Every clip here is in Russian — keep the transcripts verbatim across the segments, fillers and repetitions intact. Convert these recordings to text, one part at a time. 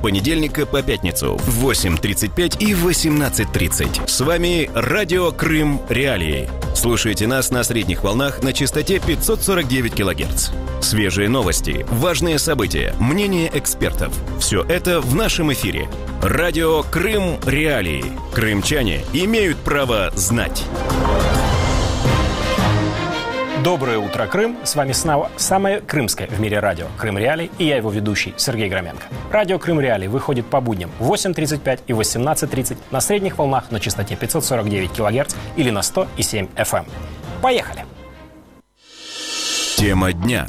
понедельника по пятницу в восемь тридцать пять и восемнадцать тридцать. С вами Радио Крым Реалии. Слушайте нас на средних волнах на частоте пятьсот сорок девять килогерц. Свежие новости, важные события, мнения экспертов. Все это в нашем эфире. Радио Крым Реалии. Крымчане имеют право знать. Доброе утро, Крым! С вами снова самое крымское в мире радио «Крым Реалии» и я его ведущий Сергей Громенко. Радио «Крым Реалии» выходит по будням в восемь тридцать пять и восемнадцать тридцать на средних волнах на частоте пятьсот сорок девять килогерц или на сто семь эф эм. Поехали! Тема дня.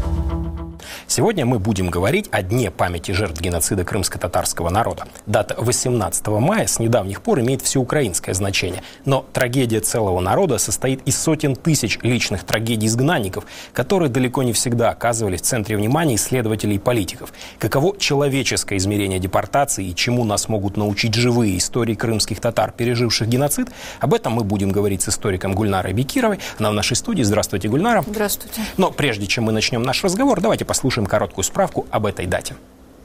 Сегодня мы будем говорить о Дне памяти жертв геноцида крымско-татарского народа. Дата восемнадцатого мая с недавних пор имеет всеукраинское значение, но трагедия целого народа состоит из сотен тысяч личных трагедий изгнанников, которые далеко не всегда оказывались в центре внимания исследователей и политиков. Каково человеческое измерение депортации и чему нас могут научить живые истории крымских татар, переживших геноцид, об этом мы будем говорить с историком Гульнарой Бекировой. Она в нашей студии. Здравствуйте, Гульнара. Здравствуйте. Но прежде чем мы начнем наш разговор, давайте послушаем короткую справку об этой дате.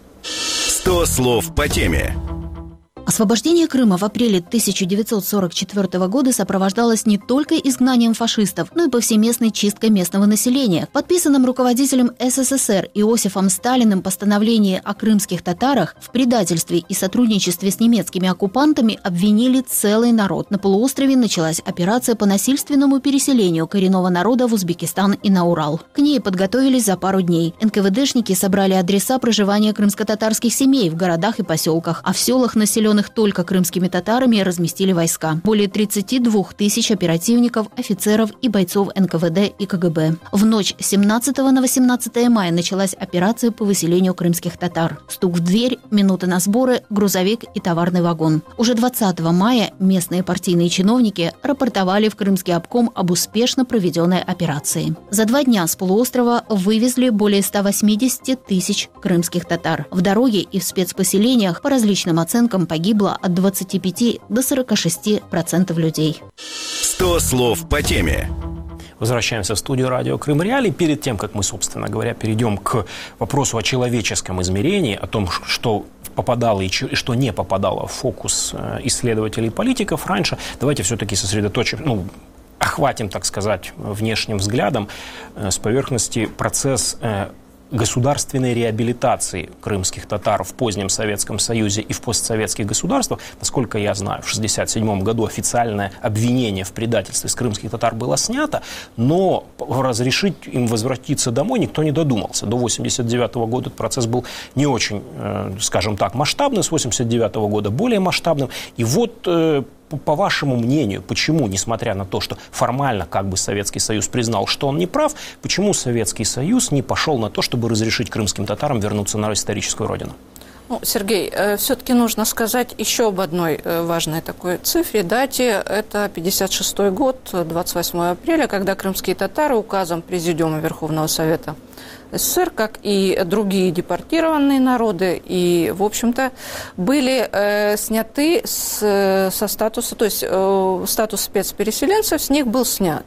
сто слов по теме. Освобождение Крыма в апреле тысяча девятьсот сорок четвёртого года сопровождалось не только изгнанием фашистов, но и повсеместной чисткой местного населения. В подписанном руководителем эс эс эс эр Иосифом Сталиным постановлении о крымских татарах в предательстве и сотрудничестве с немецкими оккупантами обвинили целый народ. На полуострове началась операция по насильственному переселению коренного народа в Узбекистан и на Урал. К ней подготовились за пару дней. эн ка вэ дэшники собрали адреса проживания крымско-татарских семей в городах и поселках, а в селах, населенных только крымскими татарами, разместили войска. Более тридцати двух тысяч оперативников, офицеров и бойцов эн ка вэ дэ и ка гэ бэ. В ночь с семнадцатого на восемнадцатое мая началась операция по выселению крымских татар. Стук в дверь, минуты на сборы, грузовик и товарный вагон. Уже двадцатого мая местные партийные чиновники рапортовали в Крымский обком об успешно проведенной операции. За два дня с полуострова вывезли более ста восьмидесяти тысяч крымских татар. В дороге и в спецпоселениях по различным оценкам погибло от двадцати пяти до сорока шести процентов людей. сто слов по теме. Возвращаемся в студию радио «Крым Реалии». Перед тем, как мы, собственно говоря, перейдем к вопросу о человеческом измерении, о том, что попадало и что не попадало в фокус исследователей и политиков раньше, давайте все-таки сосредоточим, ну, охватим, так сказать, внешним взглядом с поверхности процесс государственной реабилитации крымских татар в позднем Советском Союзе и в постсоветских государствах. Насколько я знаю, в шестьдесят седьмом году официальное обвинение в предательстве с крымских татар было снято, но разрешить им возвратиться домой никто не додумался. До восемьдесят девятого года этот процесс был не очень, скажем так, масштабным, с восемьдесят девятого года более масштабным. И вот, по вашему мнению, почему, несмотря на то, что формально как бы Советский Союз признал, что он не прав, почему Советский Союз не пошел на то, чтобы разрешить крымским татарам вернуться на историческую родину? Ну, Сергей, э, все-таки нужно сказать еще об одной э, важной такой цифре, дате. Это пятьдесят шестой год, двадцать восьмого апреля, когда крымские татары указом Президиума Верховного Совета эс эс эс эр, как и другие депортированные народы, и, в общем-то, были э, сняты с, со статуса, то есть э, статус спецпереселенцев с них был снят.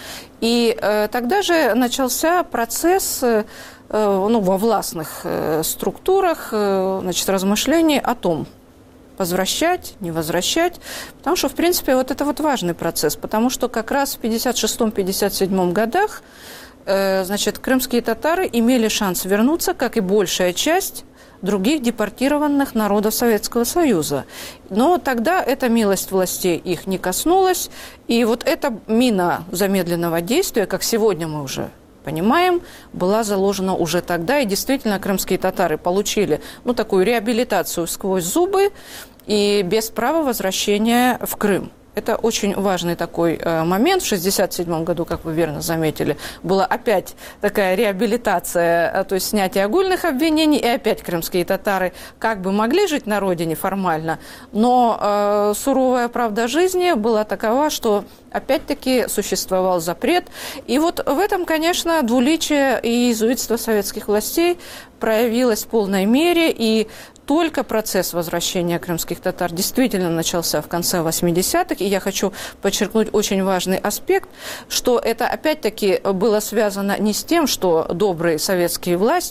И э, тогда же начался процесс э, ну, во властных э, структурах, э, значит, размышлений о том, возвращать, не возвращать, потому что, в принципе, вот это вот важный процесс, потому что как раз в пятьдесят шестом — пятьдесят седьмом годах значит, крымские татары имели шанс вернуться, как и большая часть других депортированных народов Советского Союза. Но тогда эта милость властей их не коснулась, и вот эта мина замедленного действия, как сегодня мы уже понимаем, была заложена уже тогда, и действительно крымские татары получили, ну, такую реабилитацию сквозь зубы и без права возвращения в Крым. Это очень важный такой э, момент. В шестьдесят седьмом году, как вы верно заметили, была опять такая реабилитация, э, то есть снятие огульных обвинений, и опять крымские татары как бы могли жить на родине формально, но э, суровая правда жизни была такова, что опять-таки существовал запрет. И вот в этом, конечно, двуличие и иезуитство советских властей проявилось в полной мере, и только процесс возвращения крымских татар действительно начался в конце восьмидесятых, и я хочу подчеркнуть очень важный аспект, что это опять-таки было связано не с тем, что добрые советские власти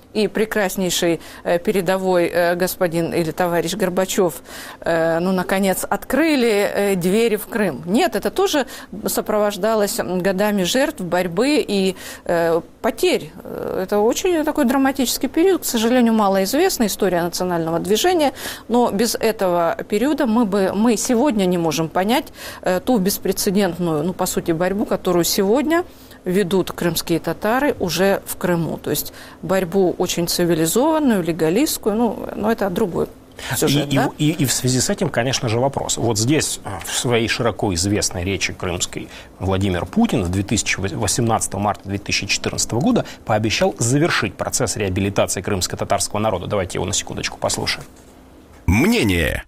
и прекраснейший э, передовой э, господин или товарищ Горбачев, э, ну, наконец, открыли э, двери в Крым. Нет, это тоже сопровождалось годами жертв, борьбы и э, потерь. Это очень такой драматический период, к сожалению, малоизвестна история национального движения, но без этого периода мы, бы, мы сегодня не можем понять э, ту беспрецедентную, ну, по сути, борьбу, которую сегодня ведут крымские татары уже в Крыму. То есть борьбу очень цивилизованную, легалистскую, ну, но это другой сюжет, и, да? и, и, и в связи с этим, конечно же, вопрос. Вот здесь, в своей широко известной речи крымской, Владимир Путин в две тысячи восемнадцатом, марта две тысячи четырнадцатого года пообещал завершить процесс реабилитации крымско-татарского народа. Давайте его на секундочку послушаем. Мнение.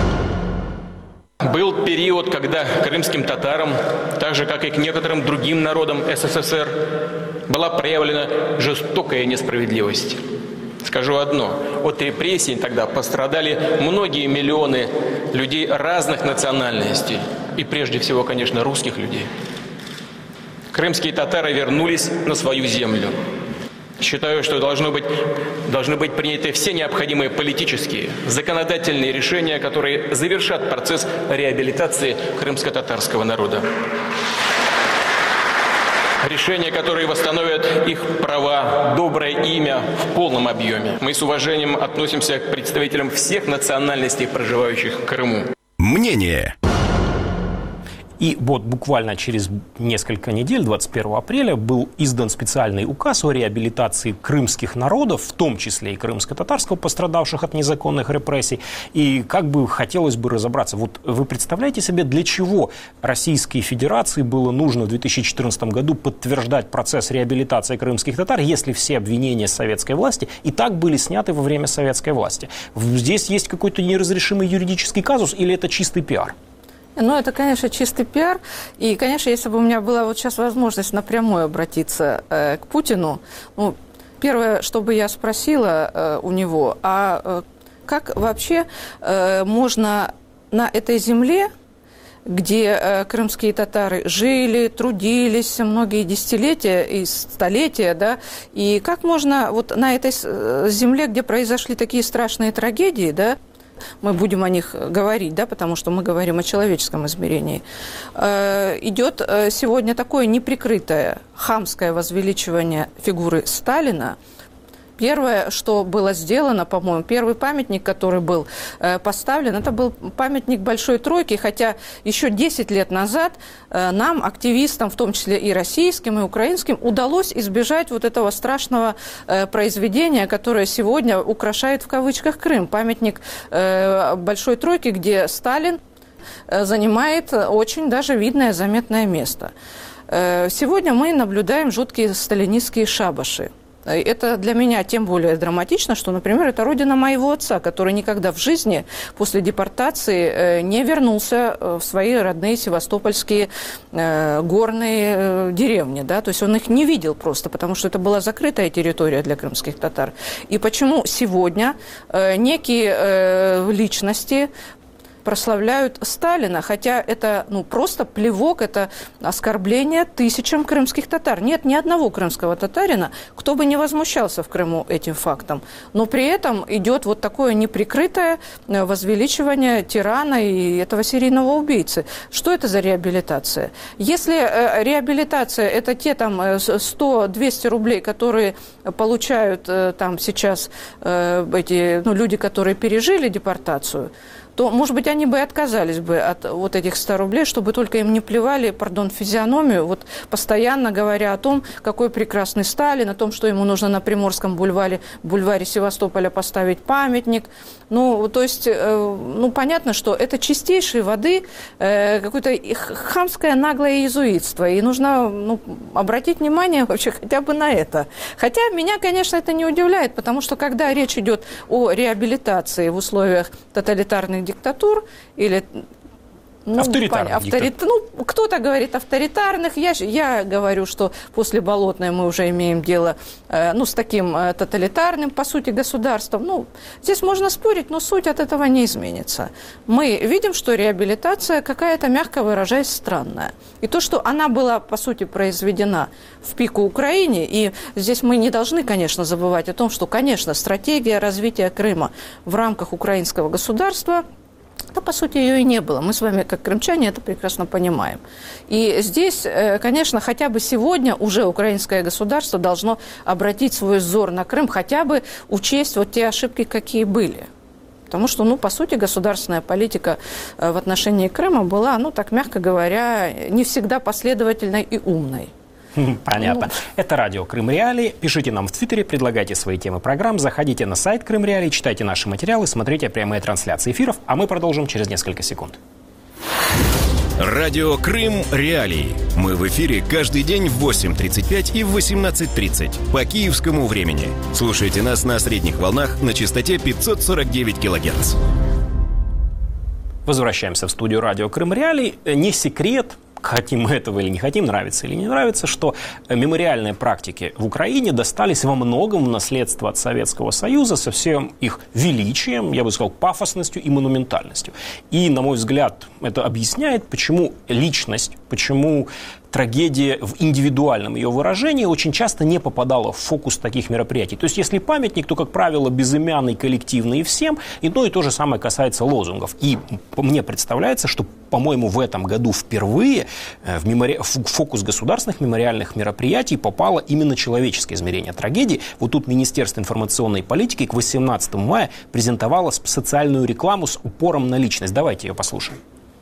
Был период, когда крымским татарам, так же, как и к некоторым другим народам СССР, была проявлена жестокая несправедливость. Скажу одно. От репрессий тогда пострадали многие миллионы людей разных национальностей. И прежде всего, конечно, русских людей. Крымские татары вернулись на свою землю. Считаю, что должно быть, должны быть приняты все необходимые политические, законодательные решения, которые завершат процесс реабилитации крымско-татарского народа. Решения, которые восстановят их права, доброе имя в полном объеме. Мы с уважением относимся к представителям всех национальностей, проживающих в Крыму. Мнение. И вот буквально через несколько недель, двадцать первого апреля, был издан специальный указ о реабилитации крымских народов, в том числе и крымско-татарского, пострадавших от незаконных репрессий. И как бы хотелось бы разобраться, вот вы представляете себе, для чего Российской Федерации было нужно в две тысячи четырнадцатом году подтверждать процесс реабилитации крымских татар, если все обвинения советской власти и так были сняты во время советской власти? Здесь есть какой-то неразрешимый юридический казус или это чистый пиар? Ну, это, конечно, чистый пиар. И, конечно, если бы у меня была вот сейчас возможность напрямую обратиться э, к Путину, ну, первое, что бы я спросила э, у него, а э, как вообще э, можно на этой земле, где э, крымские татары жили, трудились многие десятилетия и столетия, да, и как можно вот на этой земле, где произошли такие страшные трагедии, да, мы будем о них говорить, да, потому что мы говорим о человеческом измерении, э, идет сегодня такое неприкрытое хамское возвеличивание фигуры Сталина. Первое, что было сделано, по-моему, первый памятник, который был э, поставлен, это был памятник Большой Тройки, хотя еще десять лет назад э, нам, активистам, в том числе и российским, и украинским, удалось избежать вот этого страшного э, произведения, которое сегодня украшает в кавычках Крым. Памятник э, Большой Тройки, где Сталин э, занимает очень даже видное, заметное место. Э, сегодня мы наблюдаем жуткие сталинистские шабаши. Это для меня тем более драматично, что, например, это родина моего отца, который никогда в жизни после депортации не вернулся в свои родные севастопольские горные деревни. Да? То есть он их не видел просто, потому что это была закрытая территория для крымских татар. И почему сегодня некие личности прославляют Сталина, хотя это ну, просто плевок, это оскорбление тысячам крымских татар. Нет ни одного крымского татарина, кто бы не возмущался в Крыму этим фактом. Но при этом идет вот такое неприкрытое возвеличивание тирана и этого серийного убийцы. Что это за реабилитация? Если э, реабилитация – это те там сто-двести рублей, которые получают э, там сейчас э, эти ну, люди, которые пережили депортацию, то, может быть, они бы и отказались бы от вот этих ста рублей, чтобы только им не плевали, пардон, физиономию, вот постоянно говоря о том, какой прекрасный Сталин, о том, что ему нужно на Приморском бульваре, бульваре Севастополя поставить памятник. Ну, то есть, э, ну, понятно, что это чистейшей воды э, какое-то хамское наглое иезуитство, и нужно ну, обратить внимание вообще хотя бы на это. Хотя меня, конечно, это не удивляет, потому что когда речь идет о реабилитации в условиях тоталитарных диктатур или Ну, авторитарных. Авторит... Ну, кто-то говорит авторитарных. Я, я говорю, что после Болотной мы уже имеем дело э, ну, с таким э, тоталитарным, по сути, государством. Ну, здесь можно спорить, но суть от этого не изменится. Мы видим, что реабилитация какая-то, мягко выражаясь, странная. И то, что она была, по сути, произведена в пику Украине, и здесь мы не должны, конечно, забывать о том, что, конечно, стратегия развития Крыма в рамках украинского государства, да, по сути, ее и не было. Мы с вами, как крымчане, это прекрасно понимаем. И здесь, конечно, хотя бы сегодня уже украинское государство должно обратить свой взор на Крым, хотя бы учесть вот те ошибки, какие были. Потому что, ну, по сути, государственная политика в отношении Крыма была, ну, так мягко говоря, не всегда последовательной и умной. Понятно. Это радио Крым Реалии. Пишите нам в Твиттере, предлагайте свои темы программ, заходите на сайт Крым Реалии, читайте наши материалы, смотрите прямые трансляции эфиров, а мы продолжим через несколько секунд. Радио Крым Реалии. Мы в эфире каждый день в восемь тридцать пять и в восемнадцать тридцать по киевскому времени. Слушайте нас на средних волнах на частоте пятьсот сорок девять килогерц. Возвращаемся в студию радио Крым Реалии. Не секрет, хотим мы этого или не хотим, нравится или не нравится, что мемориальные практики в Украине достались во многом в наследство от Советского Союза со всем их величием, я бы сказал, пафосностью и монументальностью. И, на мой взгляд, это объясняет, почему личность, почему трагедия в индивидуальном ее выражении очень часто не попадала в фокус таких мероприятий. То есть, если памятник, то, как правило, безымянный, коллективный и всем, и то, и то же самое касается лозунгов. И мне представляется, что, по-моему, в этом году впервые в, мемори... в фокус государственных мемориальных мероприятий попало именно человеческое измерение трагедии. Вот тут Министерство информационной политики к восемнадцатому мая презентовало социальную рекламу с упором на личность. Давайте ее послушаем.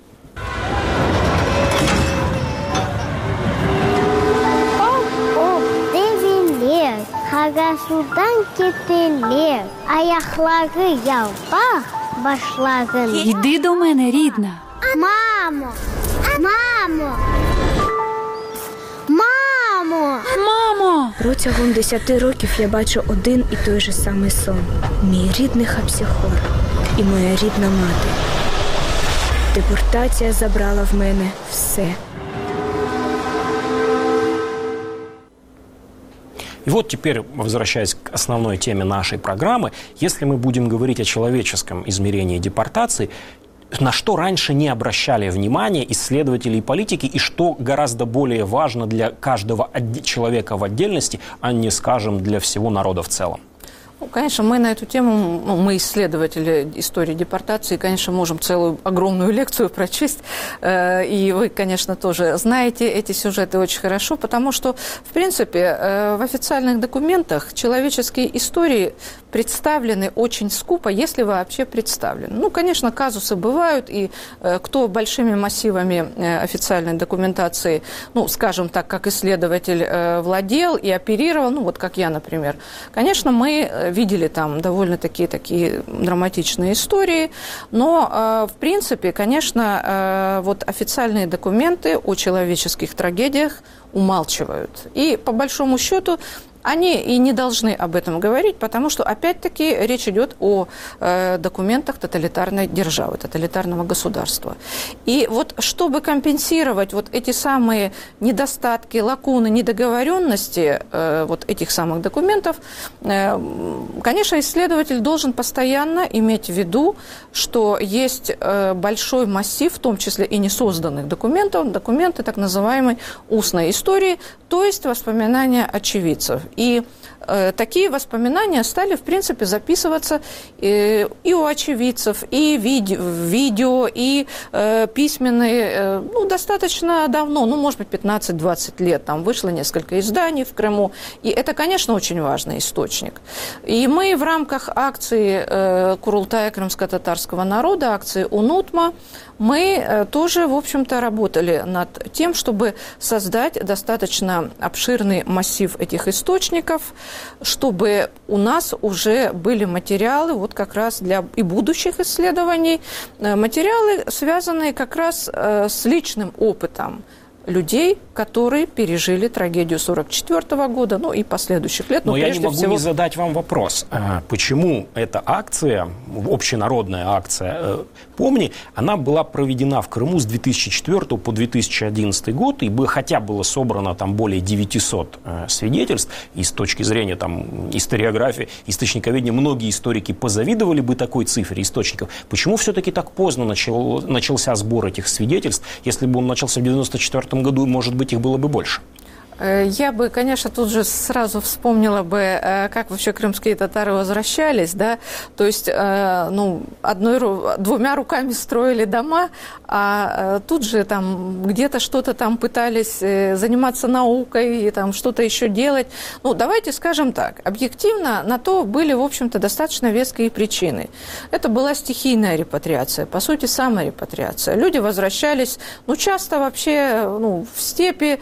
Хагасудан кетелер, аяхлаги ялпах, башлаги. Йди до мене, рідна. Мамо! Мамо! Мамо! Мамо! Протягом десяти років я бачу один і той же самий сон. Мій рідний Хапсіхор і моя рідна мати. Депортація забрала в мене все. И вот теперь, возвращаясь к основной теме нашей программы, если мы будем говорить о человеческом измерении депортации, на что раньше не обращали внимания исследователи и политики, и что гораздо более важно для каждого человека в отдельности, а не, скажем, для всего народа в целом? Ну, конечно, мы на эту тему, ну, мы исследователи истории депортации, конечно, можем целую огромную лекцию прочесть, э, и вы, конечно, тоже знаете эти сюжеты очень хорошо, потому что, в принципе, э, в официальных документах человеческие истории представлены очень скупо, если вообще представлены. Ну, конечно, казусы бывают, и э, кто большими массивами э, официальной документации, ну, скажем так, как исследователь э, владел и оперировал, ну, вот как я, например, конечно, мы видели там довольно-таки такие драматичные истории, но, э, в принципе, конечно, э, вот официальные документы о человеческих трагедиях умалчивают. И, по большому счету, они и не должны об этом говорить, потому что, опять-таки, речь идет о э, документах тоталитарной державы, тоталитарного государства. И вот чтобы компенсировать вот эти самые недостатки, лакуны, недоговоренности э, вот этих самых документов, э, конечно, исследователь должен постоянно иметь в виду, что есть э, большой массив, в том числе и несозданных документов, документы так называемой устной истории, то есть воспоминания очевидцев. И э, такие воспоминания стали, в принципе, записываться э, и у очевидцев, и видео, видео и э, письменные, э, ну, достаточно давно, ну, может быть, пятнадцать-двадцать лет, там вышло несколько изданий в Крыму, и это, конечно, очень важный источник. И мы в рамках акции э, Курултая крымско-татарского народа, акции УНУТМА, мы тоже, в общем-то, работали над тем, чтобы создать достаточно обширный массив этих источников, чтобы у нас уже были материалы вот как раз для и будущих исследований, материалы, связанные как раз с личным опытом людей, которые пережили трагедию сорок четвёртого года, ну и последующих лет. Но, но я не могу всего... не задать вам вопрос. Почему эта акция, общенародная акция «Помни», она была проведена в Крыму с две тысячи четвёртого по две тысячи одиннадцатый год, и бы, хотя было собрано там более девятисот свидетельств, и с точки зрения там, историографии, источниковедения, многие историки позавидовали бы такой цифре источников. Почему все-таки так поздно начал, начался сбор этих свидетельств? Если бы он начался в девяносто четвёртом году, может быть, их было бы больше. Я бы, конечно, тут же сразу вспомнила бы, как вообще крымские татары возвращались, да, то есть, ну, одной, двумя руками строили дома, а тут же там где-то что-то там пытались заниматься наукой, там что-то еще делать. Ну, давайте скажем так, объективно на то были, в общем-то, достаточно веские причины. Это была стихийная репатриация, по сути, саморепатриация. Люди возвращались, ну, часто вообще, ну, в степи,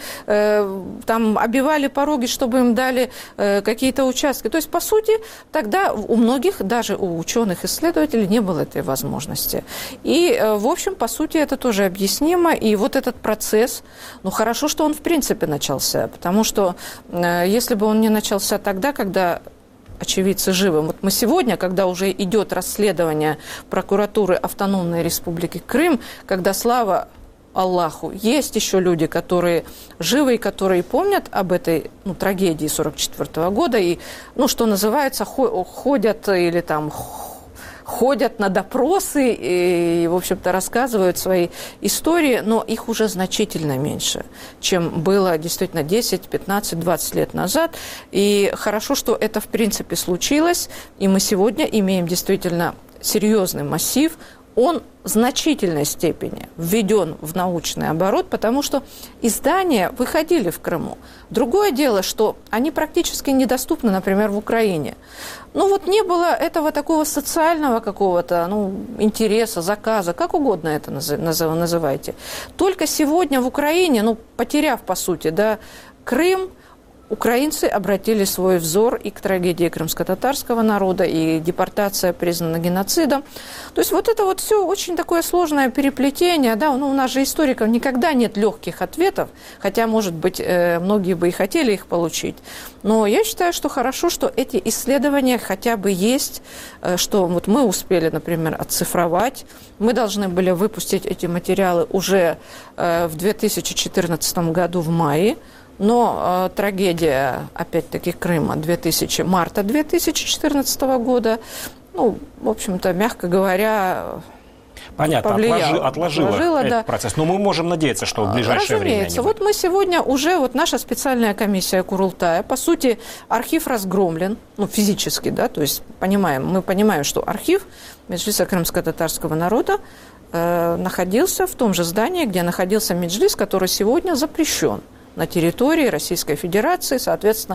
там обивали пороги, чтобы им дали э, какие-то участки. То есть, по сути, тогда у многих, даже у ученых-исследователей, не было этой возможности. И, э, в общем, по сути, это тоже объяснимо. И вот этот процесс, ну, хорошо, что он в принципе начался, потому что э, если бы он не начался тогда, когда очевидцы живы. Вот мы сегодня, когда уже идет расследование прокуратуры Автономной Республики Крым, когда, слава Аллаху, есть еще люди, которые живы и которые помнят об этой, ну, трагедии сорок четвёртого года и, ну, что называется, ходят или там ходят на допросы и, в общем-то, рассказывают свои истории, но их уже значительно меньше, чем было действительно десять, пятнадцать, двадцать лет назад. И хорошо, что это, в принципе, случилось, и мы сегодня имеем действительно серьезный массив. Он в значительной степени введен в научный оборот, потому что издания выходили в Крыму. Другое дело, что они практически недоступны, например, в Украине. Ну вот не было этого такого социального какого-то, ну, интереса, заказа, как угодно это называйте. Только сегодня в Украине, ну, потеряв, по сути, да, Крым, украинцы обратили свой взор и к трагедии крымско-татарского народа, и депортация признана геноцидом. То есть вот это вот все очень такое сложное переплетение. Да? Ну, у нас же историков никогда нет легких ответов, хотя, может быть, многие бы и хотели их получить. Но я считаю, что хорошо, что эти исследования хотя бы есть, что вот мы успели, например, оцифровать. Мы должны были выпустить эти материалы уже в две тысячи четырнадцатом году в мае. Но э, трагедия, опять-таки, Крыма две тысячи, марта две тысячи четырнадцатого года, ну, в общем-то, мягко говоря, понятно, отложила, отложила, отложила этот да. процесс. Но мы можем надеяться, что в ближайшее время... Разумеется. Вот мы сегодня уже, вот наша специальная комиссия Курултая, по сути, архив разгромлен, ну, физически, да, то есть понимаем, мы понимаем, что архив Меджлиса крымско-татарского народа э, находился в том же здании, где находился Меджлис, который сегодня запрещен на территории Российской Федерации, соответственно,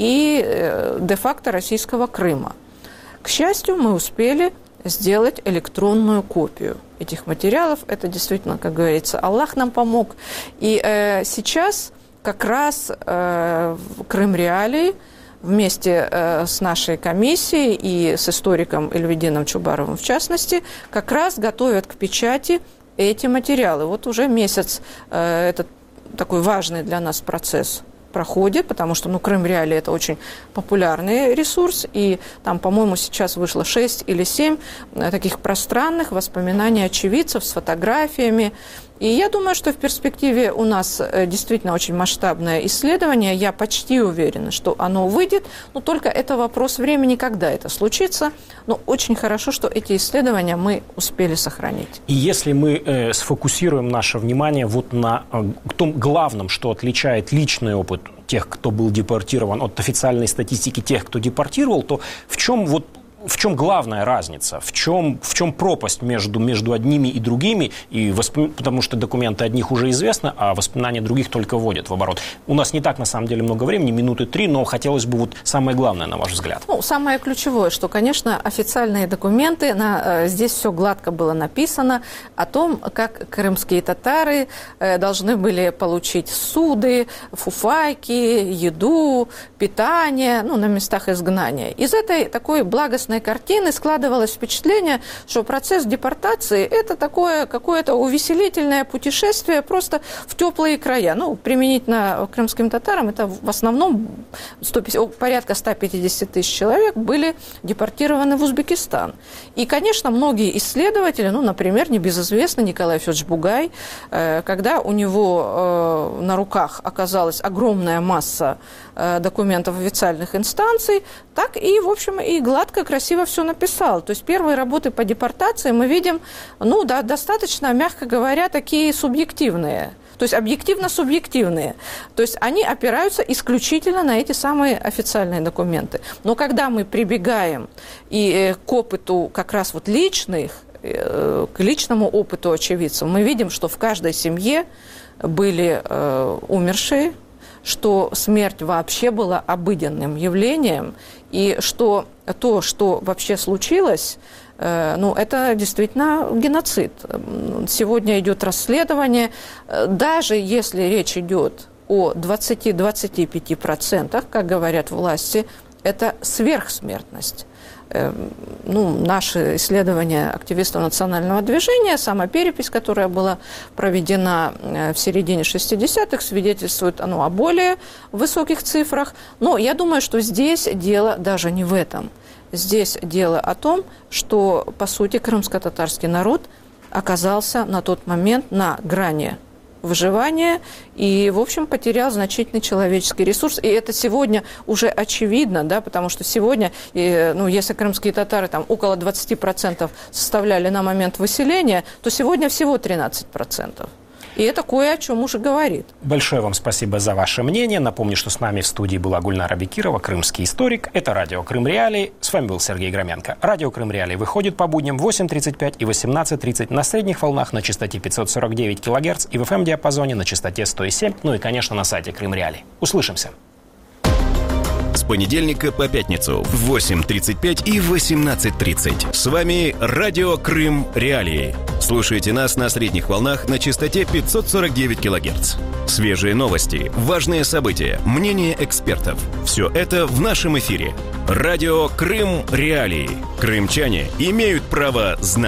и э, де-факто российского Крыма. К счастью, мы успели сделать электронную копию этих материалов. Это действительно, как говорится, Аллах нам помог. И э, сейчас как раз э, Крым Реалии вместе э, с нашей комиссией и с историком Эльведином Чубаровым, в частности, как раз готовят к печати эти материалы. Вот уже месяц э, этот такой важный для нас процесс проходит, потому что, ну, Крым Реалии – это очень популярный ресурс, и там, по-моему, сейчас вышло шесть или семь таких пространных воспоминаний очевидцев с фотографиями. И я думаю, что в перспективе у нас действительно очень масштабное исследование. Я почти уверена, что оно выйдет, но только это вопрос времени, когда это случится. Но очень хорошо, что эти исследования мы успели сохранить. И если мы э, сфокусируем наше внимание вот на э, том главном, что отличает личный опыт тех, кто был депортирован, от официальной статистики тех, кто депортировал, то в чем вот В чем главная разница? В чем, в чем пропасть между, между одними и другими? И воспом... Потому что документы одних уже известны, а воспоминания других только вводят в оборот. У нас не так, на самом деле, много времени, минуты три, но хотелось бы вот самое главное, на ваш взгляд. Ну, самое ключевое, что, конечно, официальные документы, на, здесь все гладко было написано о том, как крымские татары должны были получить суды, фуфайки, еду, питание, ну, на местах изгнания. Из этой такой благостной целостной картины складывалось впечатление, что процесс депортации – это такое какое-то увеселительное путешествие просто в теплые края. Ну, применительно к крымским татарам, это в основном сто пятьдесят, порядка сто пятьдесят тысяч человек были депортированы в Узбекистан. И, конечно, многие исследователи, ну, например, небезызвестный Николай Федорович Бугай, когда у него на руках оказалась огромная масса документов официальных инстанций, так и, в общем, и гладко, красиво все написал. То есть первые работы по депортации мы видим, ну, да, достаточно, мягко говоря, такие субъективные. То есть объективно-субъективные. То есть они опираются исключительно на эти самые официальные документы. Но когда мы прибегаем и к опыту как раз вот личных, к личному опыту очевидцев, мы видим, что в каждой семье были э, умершие, что смерть вообще была обыденным явлением, и что то, что вообще случилось, э, ну, это действительно геноцид. Сегодня идет расследование, даже если речь идет о двадцати-двадцати пяти процентах, как говорят власти, это сверхсмертность. Ну, наши исследования активистов национального движения, сама перепись, которая была проведена в середине шестидесятых, свидетельствует ну, о более высоких цифрах. Но я думаю, что здесь дело даже не в этом. Здесь дело о том, что, по сути, крымско-татарский народ оказался на тот момент на грани выживания и, в общем, потерял значительный человеческий ресурс. И это сегодня уже очевидно, да, потому что сегодня, ну, если крымские татары там около двадцати процентов составляли на момент выселения, то сегодня всего тринадцать процентов. И это кое о чем уже говорит. Большое вам спасибо за ваше мнение. Напомню, что с нами в студии была Гульнара Бекирова, крымский историк. Это радио Крым Реалии. С вами был Сергей Громенко. Радио Крым Реалии выходит по будням в восемь тридцать пять и восемнадцать тридцать на средних волнах на частоте пятьсот сорок девять килогерц и в эф эм-диапазоне на частоте сто семь, ну и, конечно, на сайте Крым Реалии. Услышимся. С понедельника по пятницу в восемь тридцать пять и восемнадцать тридцать. С вами радио Крым Реалии. Слушайте нас на средних волнах на частоте пятьсот сорок девять килогерц. Свежие новости, важные события, мнения экспертов. Все это в нашем эфире. Радио Крым Реалии. Крымчане имеют право знать.